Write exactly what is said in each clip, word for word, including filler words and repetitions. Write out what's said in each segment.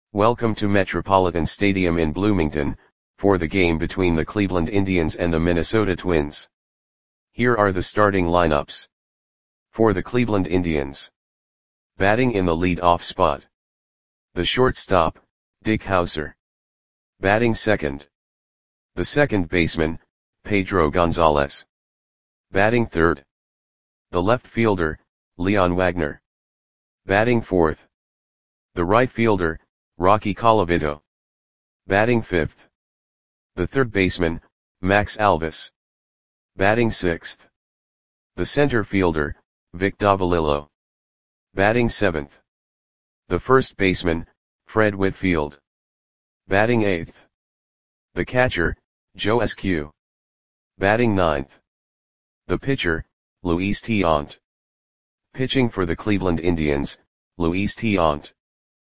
Welcome to Metropolitan Stadium in Bloomington, for the game between the Cleveland Indians and the Minnesota Twins. Here are the starting lineups. For the Cleveland Indians. Batting in the lead-off spot. The shortstop, Dick Howser. Batting second. The second baseman, Pedro Gonzalez. Batting third. The left fielder, Leon Wagner. Batting fourth. The right fielder, Rocky Colavito. Batting fifth. The third baseman, Max Alvis. Batting sixth. The center fielder, Vic Davalillo. Batting seventh. The first baseman, Fred Whitfield. Batting eighth. The catcher, Joe Eskew. Batting ninth. The pitcher, Luis Tiant. Pitching for the Cleveland Indians, Luis Tiant.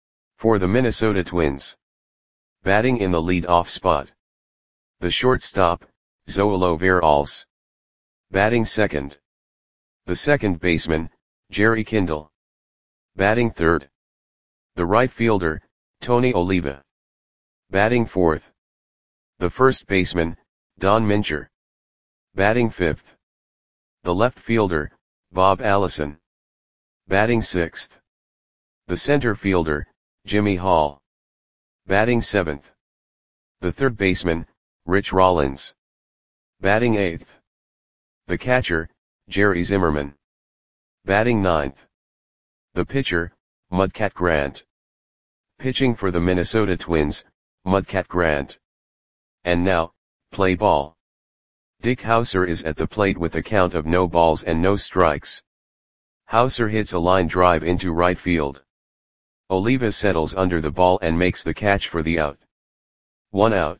For the Minnesota Twins. Batting in the lead-off spot. The shortstop, Zoilo Veralce. Batting second. The second baseman, Jerry Kindle. Batting third. The right fielder, Tony Oliva. Batting fourth. The first baseman, Don Mincher. Batting fifth. The left fielder, Bob Allison. Batting sixth. The center fielder, Jimmy Hall. Batting seventh. The third baseman, Rich Rollins. Batting eighth. The catcher, Jerry Zimmerman. Batting ninth. The pitcher, Mudcat Grant. Pitching for the Minnesota Twins, Mudcat Grant. And now, play ball. Dick Howser is at the plate with a count of no balls and no strikes. Howser hits a line drive into right field. Oliva settles under the ball and makes the catch for the out. One out.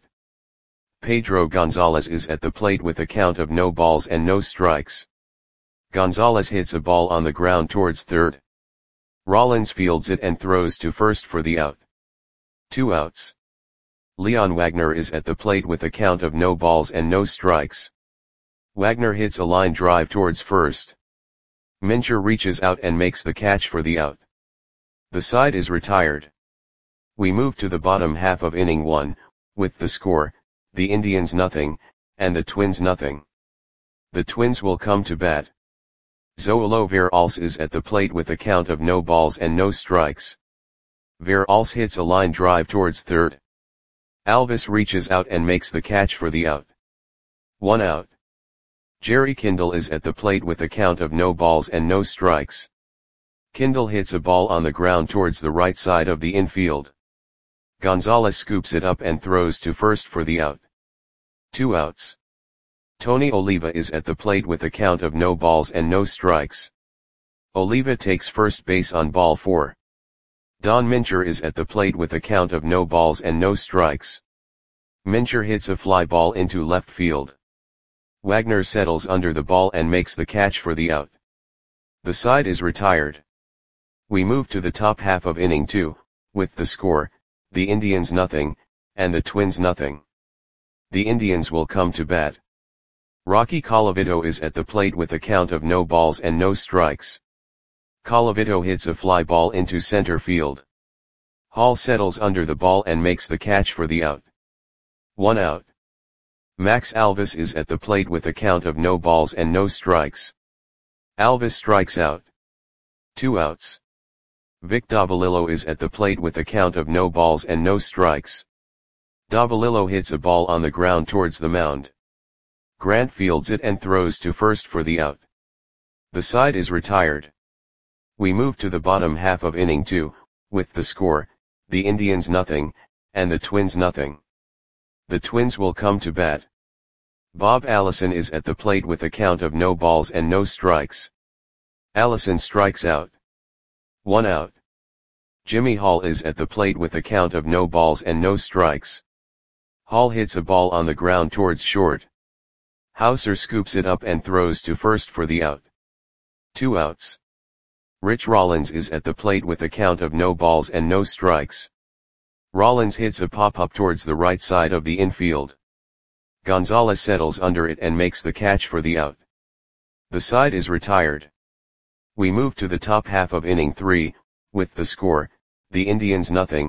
Pedro Gonzalez is at the plate with a count of no balls and no strikes. Gonzalez hits a ball on the ground towards third. Rollins fields it and throws to first for the out. Two outs. Leon Wagner is at the plate with a count of no balls and no strikes. Wagner hits a line drive towards first. Mincher reaches out and makes the catch for the out. The side is retired. We move to the bottom half of inning one, with the score, the Indians nothing, and the Twins nothing. The Twins will come to bat. Zoilo Veralce is at the plate with a count of no balls and no strikes. Veralce hits a line drive towards third. Alvis reaches out and makes the catch for the out. One out. Jerry Kindle is at the plate with a count of no balls and no strikes. Kindle hits a ball on the ground towards the right side of the infield. Gonzalez scoops it up and throws to first for the out. Two outs. Tony Oliva is at the plate with a count of no balls and no strikes. Oliva takes first base on ball four. Don Mincher is at the plate with a count of no balls and no strikes. Mincher hits a fly ball into left field. Wagner settles under the ball and makes the catch for the out. The side is retired. We move to the top half of inning two, with the score, the Indians nothing, and the Twins nothing. The Indians will come to bat. Rocky Colavito is at the plate with a count of no balls and no strikes. Colavito hits a fly ball into center field. Hall settles under the ball and makes the catch for the out. One out. Max Alvis is at the plate with a count of no balls and no strikes. Alvis strikes out. Two outs. Vic Davalillo is at the plate with a count of no balls and no strikes. Davalillo hits a ball on the ground towards the mound. Grant fields it and throws to first for the out. The side is retired. We move to the bottom half of inning two, with the score, the Indians nothing, and the Twins nothing. The Twins will come to bat. Bob Allison is at the plate with a count of no balls and no strikes. Allison strikes out. One out. Jimmy Hall is at the plate with a count of no balls and no strikes. Hall hits a ball on the ground towards short. Howser scoops it up and throws to first for the out. Two outs. Rich Rollins is at the plate with a count of no balls and no strikes. Rollins hits a pop-up towards the right side of the infield. Gonzalez settles under it and makes the catch for the out. The side is retired. We move to the top half of inning three, with the score, the Indians nothing,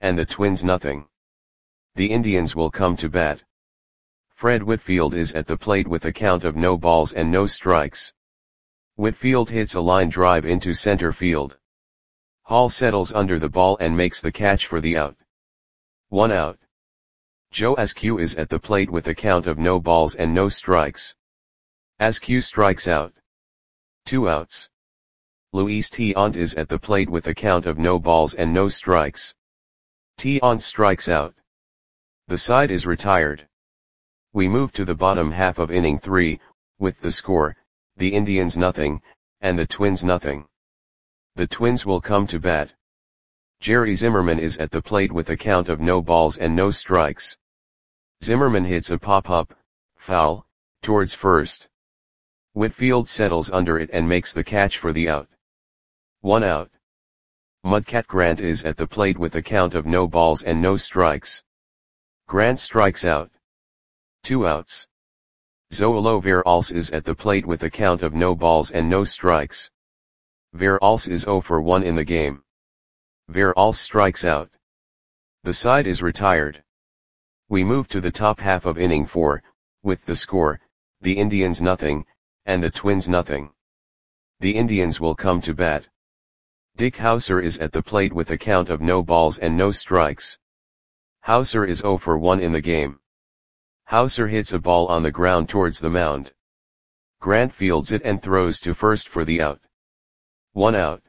and the Twins nothing. The Indians will come to bat. Fred Whitfield is at the plate with a count of no balls and no strikes. Whitfield hits a line drive into center field. Hall settles under the ball and makes the catch for the out. One out. Joe Askew is at the plate with a count of no balls and no strikes. Askew strikes out. Two outs. Luis Tiant is at the plate with a count of no balls and no strikes. Tiant strikes out. The side is retired. We move to the bottom half of inning three, with the score, the Indians nothing, and the Twins nothing. The Twins will come to bat. Jerry Zimmerman is at the plate with a count of no balls and no strikes. Zimmerman hits a pop-up, foul, towards first. Whitfield settles under it and makes the catch for the out. One out. Mudcat Grant is at the plate with a count of no balls and no strikes. Grant strikes out. Two outs. Zoilo Veralce is at the plate with a count of no balls and no strikes. Veralce is zero for one in the game. Veralce strikes out. The side is retired. We move to the top half of inning four, with the score, the Indians nothing, and the Twins nothing. The Indians will come to bat. Dick Hauser is at the plate with a count of no balls and no strikes. Hauser is zero for one in the game. Hauser hits a ball on the ground towards the mound. Grant fields it and throws to first for the out. One out.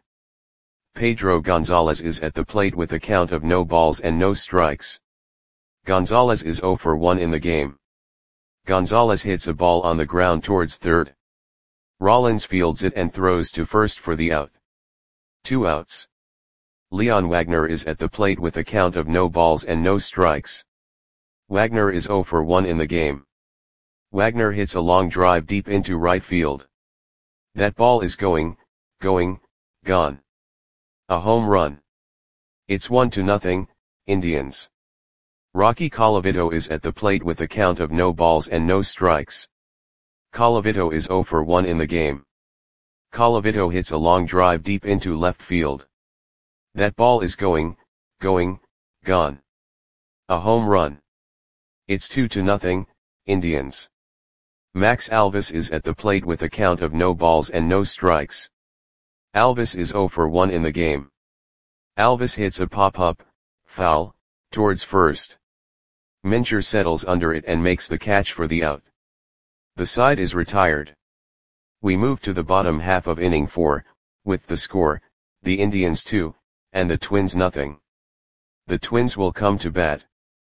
Pedro Gonzalez is at the plate with a count of no balls and no strikes. Gonzalez is zero for one in the game. Gonzalez hits a ball on the ground towards third. Rollins fields it and throws to first for the out. Two outs. Leon Wagner is at the plate with a count of no balls and no strikes. Wagner is zero for one in the game. Wagner hits a long drive deep into right field. That ball is going, going, gone. A home run. It's one to nothing, Indians. Rocky Colavito is at the plate with a count of no balls and no strikes. Colavito is zero for one in the game. Colavito hits a long drive deep into left field. That ball is going, going, gone. A home run. It's two to nothing, Indians. Max Alvis is at the plate with a count of no balls and no strikes. Alvis is zero for one in the game. Alvis hits a pop-up, foul, towards first. Mincher settles under it and makes the catch for the out. The side is retired. We move to the bottom half of inning four, with the score, the Indians two, and the Twins nothing. The Twins will come to bat.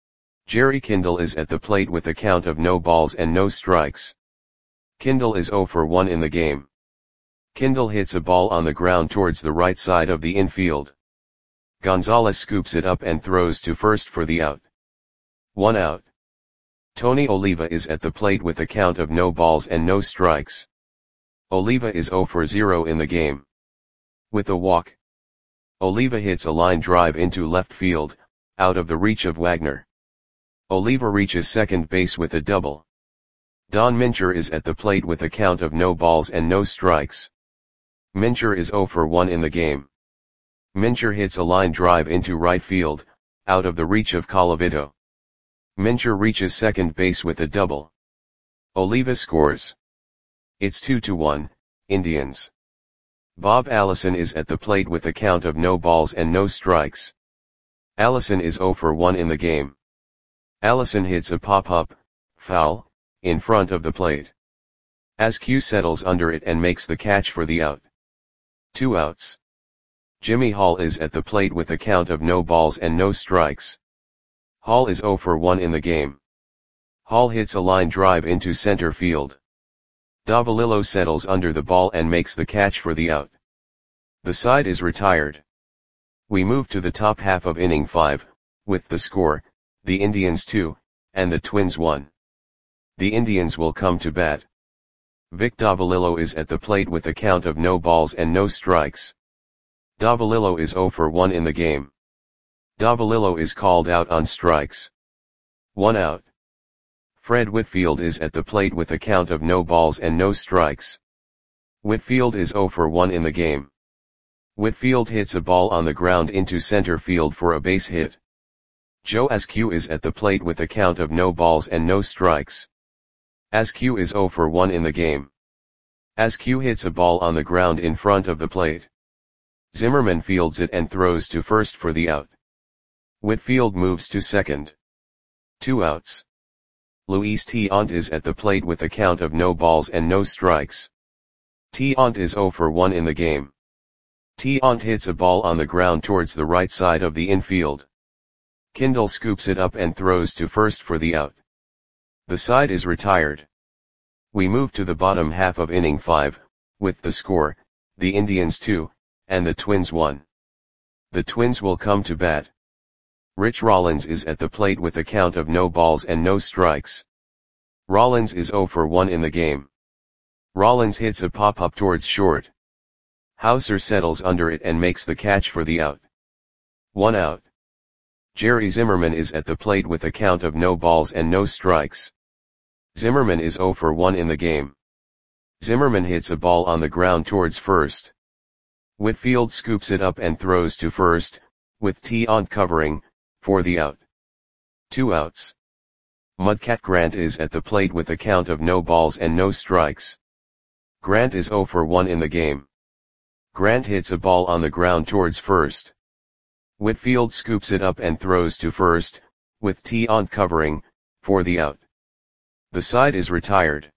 Jerry Kindle is at the plate with a count of no balls and no strikes. Kindle is zero for one in the game. Kindle hits a ball on the ground towards the right side of the infield. Gonzalez scoops it up and throws to first for the out. One out. Tony Oliva is at the plate with a count of no balls and no strikes. Oliva is zero for zero in the game. With a walk. Oliva hits a line drive into left field, out of the reach of Wagner. Oliva reaches second base with a double. Don Mincher is at the plate with a count of no balls and no strikes. Mincher is zero for one in the game. Mincher hits a line drive into right field, out of the reach of Colavito. Mincher reaches second base with a double. Oliva scores. It's two to one, Indians. Bob Allison is at the plate with a count of no balls and no strikes. Allison is zero for one in the game. Allison hits a pop-up, foul, in front of the plate. Askew settles under it and makes the catch for the out. Two outs. Jimmy Hall is at the plate with a count of no balls and no strikes. Hall is zero for one in the game. Hall hits a line drive into center field. Davalillo settles under the ball and makes the catch for the out. The side is retired. We move to the top half of inning five, with the score, the Indians two, and the Twins one. The Indians will come to bat. Vic Davalillo is at the plate with a count of no balls and no strikes. Davalillo is zero for one in the game. Davalillo is called out on strikes. One out. Fred Whitfield is at the plate with a count of no balls and no strikes. Whitfield is zero for one in the game. Whitfield hits a ball on the ground into center field for a base hit. Joe Askew is at the plate with a count of no balls and no strikes. Askew is zero for one in the game. Askew hits a ball on the ground in front of the plate. Zimmerman fields it and throws to first for the out. Whitfield moves to second. Two outs. Luis Tiant is at the plate with a count of no balls and no strikes. Tiant is zero for one in the game. Tiant hits a ball on the ground towards the right side of the infield. Kindle scoops it up and throws to first for the out. The side is retired. We move to the bottom half of inning five, with the score, the Indians two, and the Twins one. The Twins will come to bat. Rich Rollins is at the plate with a count of no balls and no strikes. Rollins is zero for one in the game. Rollins hits a pop-up towards short. Hauser settles under it and makes the catch for the out. One out. Jerry Zimmerman is at the plate with a count of no balls and no strikes. Zimmerman is zero for one in the game. Zimmerman hits a ball on the ground towards first. Whitfield scoops it up and throws to first, with Tiant covering, for the out. Two outs. Mudcat Grant is at the plate with a count of no balls and no strikes. Grant is zero for one in the game. Grant hits a ball on the ground towards first. Whitfield scoops it up and throws to first, with Tiant covering, for the out. The side is retired.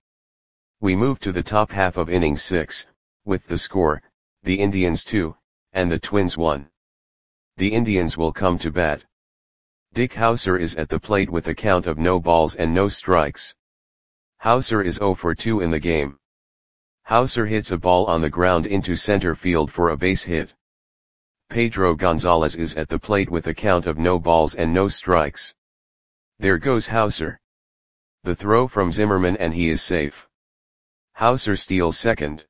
We move to the top half of inning six, with the score, the Indians two, and the Twins one. The Indians will come to bat. Dick Hauser is at the plate with a count of no balls and no strikes. Hauser is zero for two in the game. Hauser hits a ball on the ground into center field for a base hit. Pedro Gonzalez is at the plate with a count of no balls and no strikes. There goes Hauser. The throw from Zimmerman and he is safe. Hauser steals second.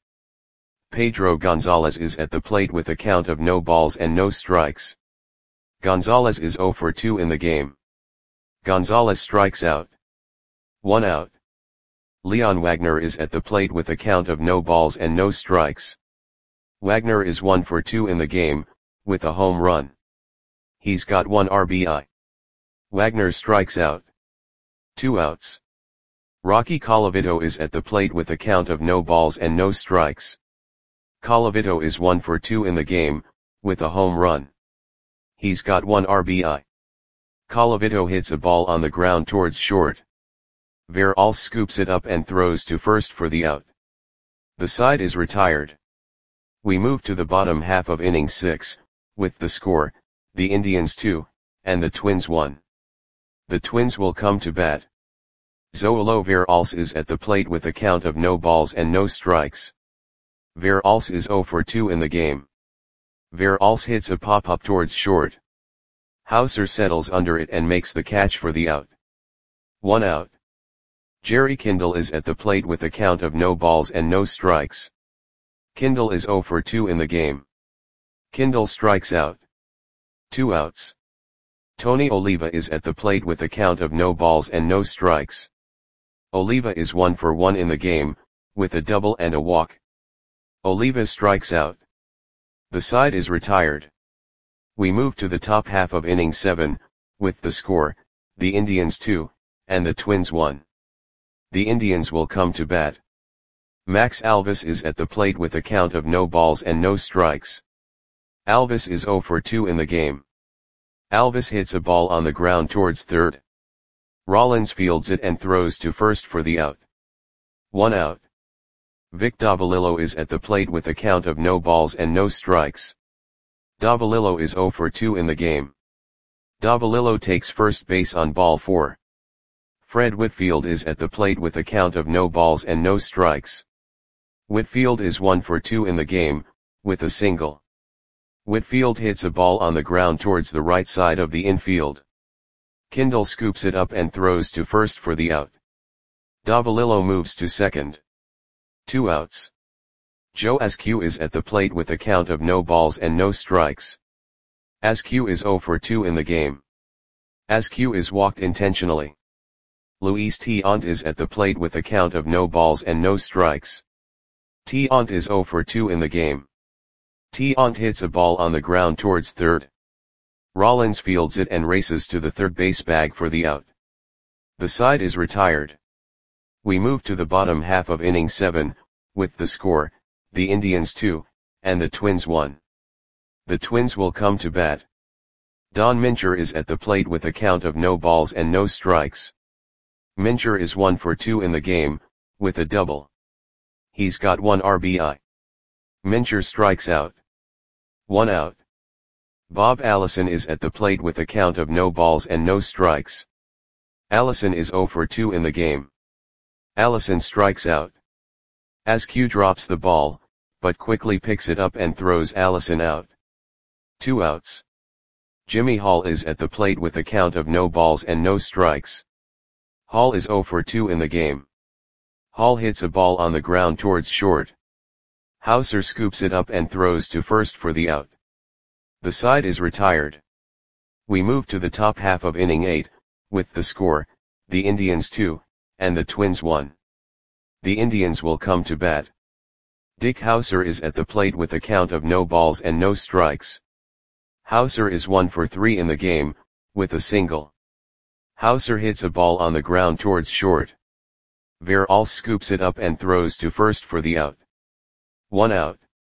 Pedro Gonzalez is at the plate with a count of no balls and no strikes. Gonzalez is zero for two in the game. Gonzalez strikes out. One out. Leon Wagner is at the plate with a count of no balls and no strikes. Wagner is one for two in the game, with a home run. He's got one R B I. Wagner strikes out. Two outs. Rocky Colavito is at the plate with a count of no balls and no strikes. Colavito is one for two in the game, with a home run. He's got one R B I. Colavito hits a ball on the ground towards short. Veralce scoops it up and throws to first for the out. The side is retired. We move to the bottom half of inning six, with the score, the Indians two, and the Twins one. The Twins will come to bat. Zoilo Veralce is at the plate with a count of no balls and no strikes. Veralce is zero for two in the game. Veralce hits a pop-up towards short. Hauser settles under it and makes the catch for the out. One out. Jerry Kindle is at the plate with a count of no balls and no strikes. Kindle is zero for two in the game. Kindle strikes out. Two outs. Tony Oliva is at the plate with a count of no balls and no strikes. Oliva is one for one in the game, with a double and a walk. Oliva strikes out. The side is retired. We move to the top half of inning seven, with the score, the Indians two, and the Twins one. The Indians will come to bat. Max Alvis is at the plate with a count of no balls and no strikes. Alvis is zero for two in the game. Alvis hits a ball on the ground towards third. Rollins fields it and throws to first for the out. One out. Vic Davalillo is at the plate with a count of no balls and no strikes. Davalillo is zero for two in the game. Davalillo takes first base on ball four. Fred Whitfield is at the plate with a count of no balls and no strikes. Whitfield is one for two in the game, with a single. Whitfield hits a ball on the ground towards the right side of the infield. Kindle scoops it up and throws to first for the out. Davalillo moves to second. Two outs. Joe Askew is at the plate with a count of no balls and no strikes. Askew is zero for two in the game. Askew is walked intentionally. Luis Tiant is at the plate with a count of no balls and no strikes. Tiant is zero for two in the game. Tiant hits a ball on the ground towards third. Rollins fields it and races to the third base bag for the out. The side is retired. We move to the bottom half of inning seven, with the score, the Indians two, and the Twins one. The Twins will come to bat. Don Mincher is at the plate with a count of no balls and no strikes. Mincher is one for two in the game, with a double. He's got one R B I. Mincher strikes out. One out. Bob Allison is at the plate with a count of no balls and no strikes. Allison is zero for two in the game. Allison strikes out. Askew drops the ball, but quickly picks it up and throws Allison out. Two outs. Jimmy Hall is at the plate with a count of no balls and no strikes. Hall is zero for two in the game. Hall hits a ball on the ground towards short. Hauser scoops it up and throws to first for the out. The side is retired. We move to the top half of inning eight, with the score, the Indians two, and the Twins one. The Indians will come to bat. Dick Hauser is at the plate with a count of no balls and no strikes. Hauser is one for three in the game, with a single. Hauser hits a ball on the ground towards short. Verhals scoops it up and throws to first for the out. One out.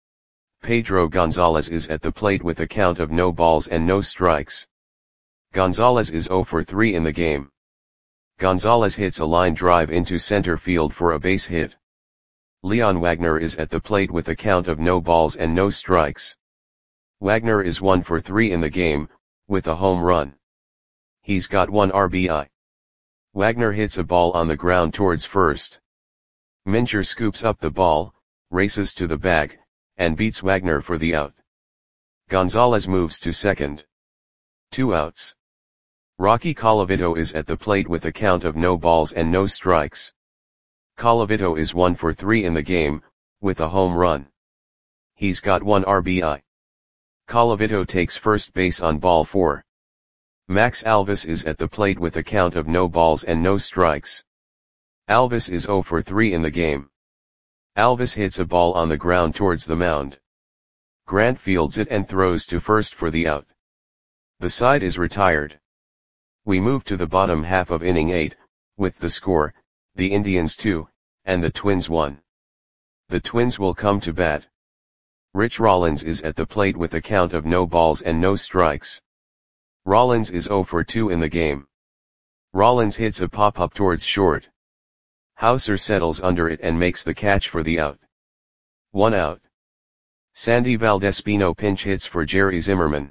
Pedro Gonzalez is at the plate with a count of no balls and no strikes. Gonzalez is zero for three in the game. Gonzalez hits a line drive into center field for a base hit. Leon Wagner is at the plate with a count of no balls and no strikes. Wagner is one for three in the game, with a home run. He's got one R B I. Wagner hits a ball on the ground towards first. Mincher scoops up the ball, races to the bag, and beats Wagner for the out. Gonzalez moves to second. Two outs. Rocky Colavito is at the plate with a count of no balls and no strikes. Colavito is one for three in the game, with a home run. He's got one R B I. Colavito takes first base on ball four. Max Alvis is at the plate with a count of no balls and no strikes. Alvis is zero for three in the game. Alvis hits a ball on the ground towards the mound. Grant fields it and throws to first for the out. The side is retired. We move to the bottom half of inning eight, with the score, the Indians two, and the Twins one. The Twins will come to bat. Rich Rollins is at the plate with a count of no balls and no strikes. Rollins is zero for two in the game. Rollins hits a pop-up towards short. Hauser settles under it and makes the catch for the out. One out. Sandy Valdespino pinch hits for Jerry Zimmerman.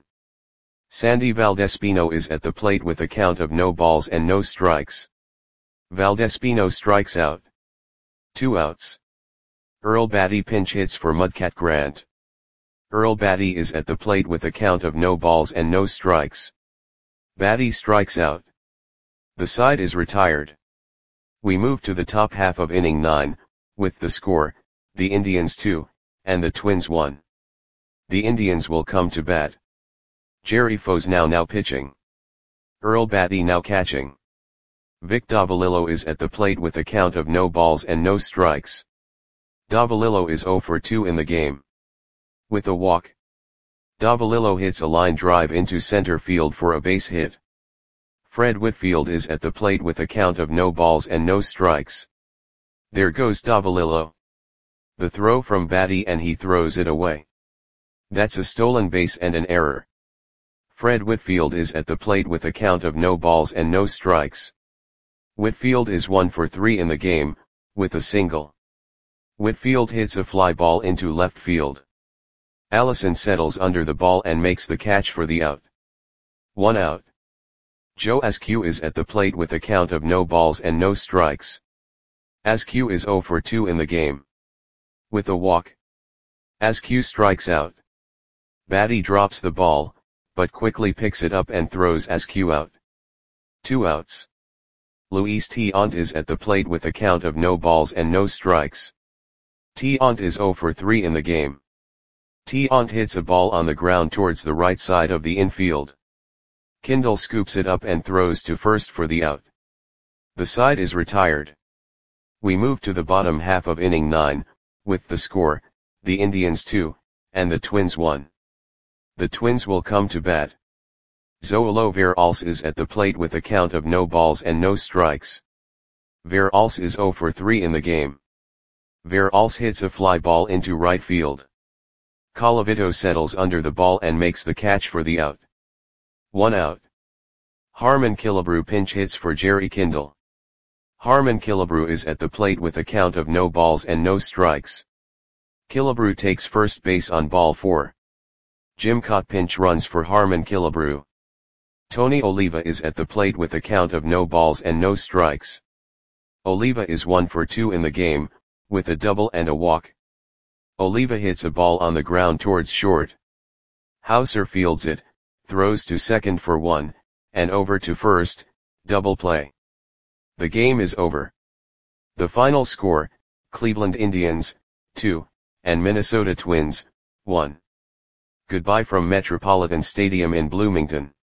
Sandy Valdespino is at the plate with a count of no balls and no strikes. Valdespino strikes out. Two outs. Earl Batty pinch hits for Mudcat Grant. Earl Batty is at the plate with a count of no balls and no strikes. Batty strikes out. The side is retired. We move to the top half of inning nine, with the score, the Indians two, and the Twins one. The Indians will come to bat. Jerry Fosnow now pitching. Earl Batty now catching. Vic Davalillo is at the plate with a count of no balls and no strikes. Davalillo is zero for two in the game. With a walk. Davalillo hits a line drive into center field for a base hit. Fred Whitfield is at the plate with a count of no balls and no strikes. There goes Davalillo. The throw from Batty and he throws it away. That's a stolen base and an error. Fred Whitfield is at the plate with a count of no balls and no strikes. Whitfield is one for three in the game, with a single. Whitfield hits a fly ball into left field. Allison settles under the ball and makes the catch for the out. One out. Joe Askew is at the plate with a count of no balls and no strikes. Askew is zero for two in the game. With a walk. Askew strikes out. Batty drops the ball, but quickly picks it up and throws Askew out. Two outs. Luis Tiant is at the plate with a count of no balls and no strikes. Tiant is zero for three in the game. Tiant hits a ball on the ground towards the right side of the infield. Kindle scoops it up and throws to first for the out. The side is retired. We move to the bottom half of inning nine, with the score, the Indians two, and the Twins one. The Twins will come to bat. Zoolo Verhulst is at the plate with a count of no balls and no strikes. Verhulst is zero for three in the game. Verhulst hits a fly ball into right field. Colavito settles under the ball and makes the catch for the out. One out. Harmon Killebrew pinch hits for Jerry Kindle. Harmon Killebrew is at the plate with a count of no balls and no strikes. Killebrew takes first base on ball four. Jim Kaat pinch runs for Harmon Killebrew. Tony Oliva is at the plate with a count of no balls and no strikes. Oliva is one for two in the game, with a double and a walk. Oliva hits a ball on the ground towards short. Hauser fields it, throws to second for one, and over to first, double play. The game is over. The final score, Cleveland Indians, two, and Minnesota Twins, one. Goodbye from Metropolitan Stadium in Bloomington.